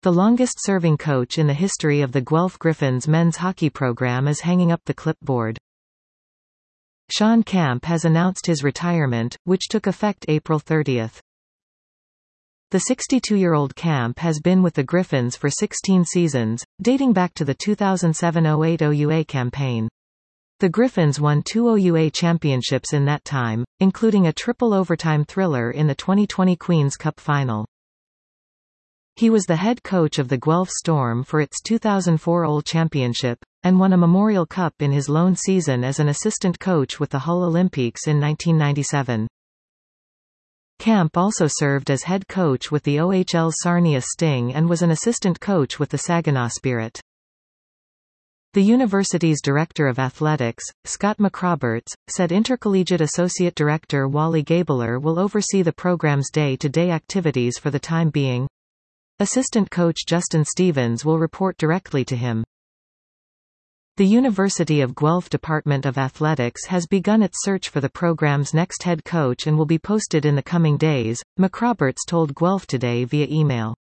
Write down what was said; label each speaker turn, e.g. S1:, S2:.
S1: The longest-serving coach in the history of the Guelph Gryphons men's hockey program is hanging up the clipboard. Sean Camp has announced his retirement, which took effect April 30. The 62-year-old Camp has been with the Gryphons for 16 seasons, dating back to the 2007-08 OUA campaign. The Gryphons won 2 OUA championships in that time, including a triple overtime thriller in the 2020 Queen's Cup final. He was the head coach of the Guelph Storm for its 2004 OL Championship, and won a Memorial Cup in his lone season as an assistant coach with the Hull Olympiques in 1997. Camp also served as head coach with the OHL Sarnia Sting and was an assistant coach with the Saginaw Spirit. The university's director of athletics, Scott McRoberts, said intercollegiate associate director Wally Gabler will oversee the program's day-to-day activities for the time being. Assistant coach Justin Stevens will report directly to him. The University of Guelph Department of Athletics has begun its search for the program's next head coach and will be posted in the coming days, McRoberts told Guelph Today via email.